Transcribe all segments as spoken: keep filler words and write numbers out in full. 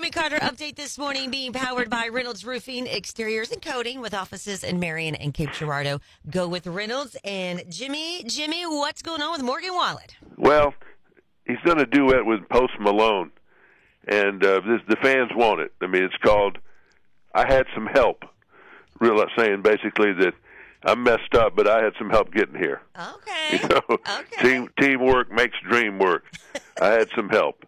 Jimmy Carter update this morning being powered by Reynolds Roofing, Exteriors, and Coating with offices in Marion and Cape Girardeau. Go with Reynolds. And Jimmy, Jimmy, what's going on with Morgan Wallen? Well, he's done a duet with Post Malone, and uh, this, the fans want it. I mean, it's called I Had Some Help, real saying basically that I'm messed up, but I had some help getting here. Okay. You know, okay. Team, teamwork makes dream work. I had some help.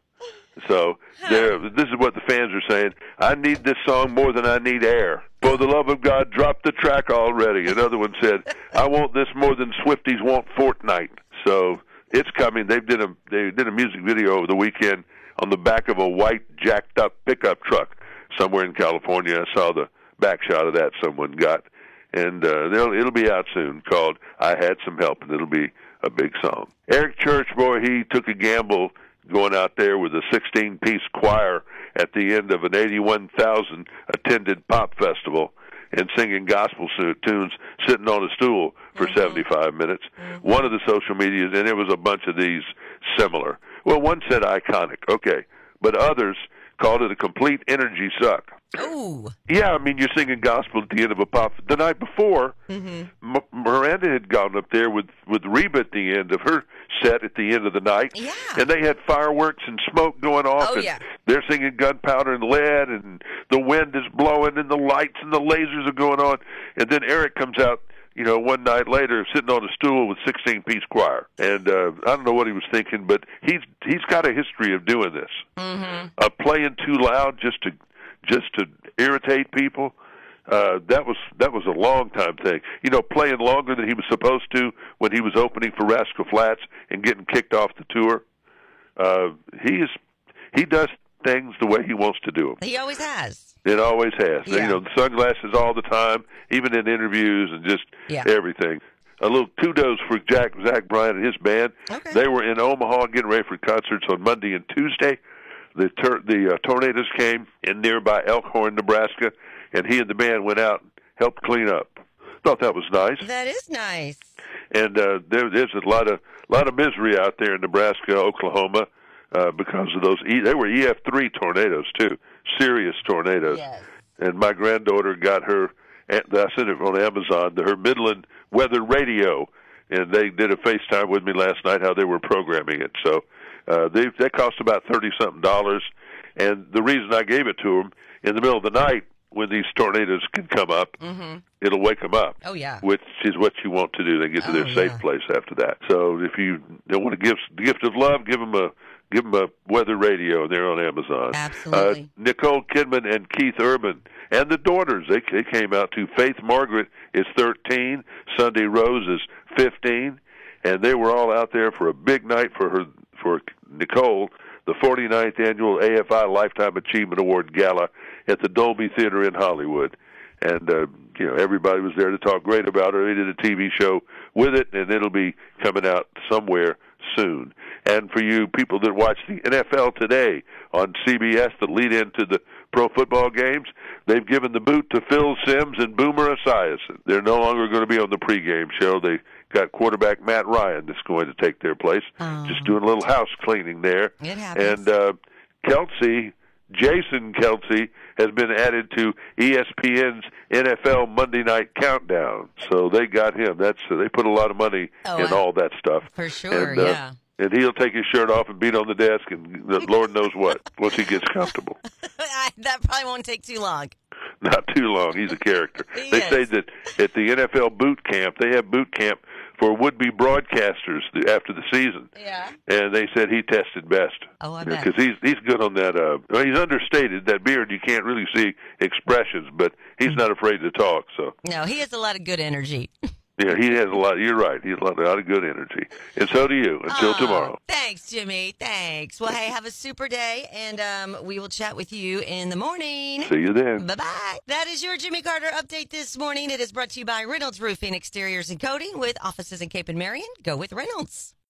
So there, this is what the fans are saying. I need this song more than I need air. For the love of God, drop the track already. Another one said, I want this more than Swifties want Fortnite. So it's coming. They did a they did a music video over the weekend on the back of a white jacked up pickup truck somewhere in California. I saw the back shot of that someone got. And uh, they'll, it'll be out soon, called I Had Some Help, and it'll be a big song. Eric Church, boy, he took a gamble going out there with a sixteen-piece choir at the end of an eighty-one thousand attended pop festival and singing gospel tunes, sitting on a stool for mm-hmm. seventy-five minutes. Mm-hmm. One of the social medias, and there was a bunch of these similar. Well, one said iconic, okay, but others called it a complete energy suck. Ooh. Yeah, I mean, you're singing gospel at the end of a pop. The night before, mm-hmm. M- Miranda had gone up there with, with Reba at the end of her set at the end of the night. Yeah. And they had fireworks and smoke going off. Oh, and yeah. They're singing Gunpowder and Lead, and the wind is blowing, and the lights and the lasers are going on. And then Eric comes out, you know, one night later, sitting on a stool with sixteen-piece choir. And uh, I don't know what he was thinking, but he's he's got a history of doing this. Mm-hmm. Uh, playing too loud just to just to irritate people. Uh, that was that was a long time thing. You know, playing longer than he was supposed to when he was opening for Rascal Flatts and getting kicked off the tour. Uh, he is he does things the way he wants to do them. He always has. It always has. Yeah. You know, the sunglasses all the time, even in interviews and just yeah. everything. A little kudos for Jack Zach Bryan and his band. Okay. They were in Omaha getting ready for concerts on Monday and Tuesday. The tur- the uh, tornadoes came in nearby Elkhorn, Nebraska, and he and the band went out and helped clean up. Thought that was nice. That is nice. And uh, there, there's a lot of lot of misery out there in Nebraska, Oklahoma, uh, because of those. E- they were E F three tornadoes too, serious tornadoes. Yes. And my granddaughter got her. I sent it on Amazon to her Midland Weather Radio, and they did a FaceTime with me last night how they were programming it. So. Uh, they, that cost about thirty something dollars, and the reason I gave it to them in the middle of the night when these tornadoes can come up, mm-hmm. it'll wake them up. Oh yeah, which is what you want to do. They get to oh, their safe yeah. place after that. So if you don't want to give the gift of love, give them a give them a weather radio. They're on Amazon. Absolutely. Uh, Nicole Kidman and Keith Urban and the daughters. They they came out too. Faith Margaret is thirteen. Sunday Rose is fifteen, and they were all out there for a big night for her. For Nicole, the forty-ninth Annual A F I Lifetime Achievement Award Gala at the Dolby Theater in Hollywood. And, uh, you know, everybody was there to talk great about her. They did a T V show with it, and it'll be coming out somewhere soon. And for you people that watch the N F L today on C B S that lead into the pro football games, they've given the boot to Phil Simms and Boomer Esiason. They're no longer going to be on the pregame show. They got quarterback Matt Ryan that's going to take their place. Oh. Just doing a little house cleaning there. It happens. And uh, Kelsey, Jason Kelsey, has been added to E S P N's N F L Monday Night Countdown. So they got him. That's uh, they put a lot of money oh, in I, all that stuff. For sure, and, uh, yeah. And he'll take his shirt off and beat on the desk, and the Lord knows what, once he gets comfortable. That probably won't take too long. Not too long. He's a character. He they is. say that at the N F L boot camp, they have boot camp for would-be broadcasters after the season. Yeah. And they said he tested best. Oh, I you know, bet. because he's, he's good on that. Uh, well, he's understated. That beard, you can't really see expressions, but he's not afraid to talk. So. No, he has a lot of good energy. Yeah, he has a lot. You're right. He has a lot, a lot of good energy. And so do you. Until oh, tomorrow. Thanks, Jimmy. Thanks. Well, hey, have a super day, and um, we will chat with you in the morning. See you then. Bye-bye. That is your Jimmy Carter update this morning. It is brought to you by Reynolds Roofing, Exteriors, and Coating with offices in Cape and Marion. Go with Reynolds.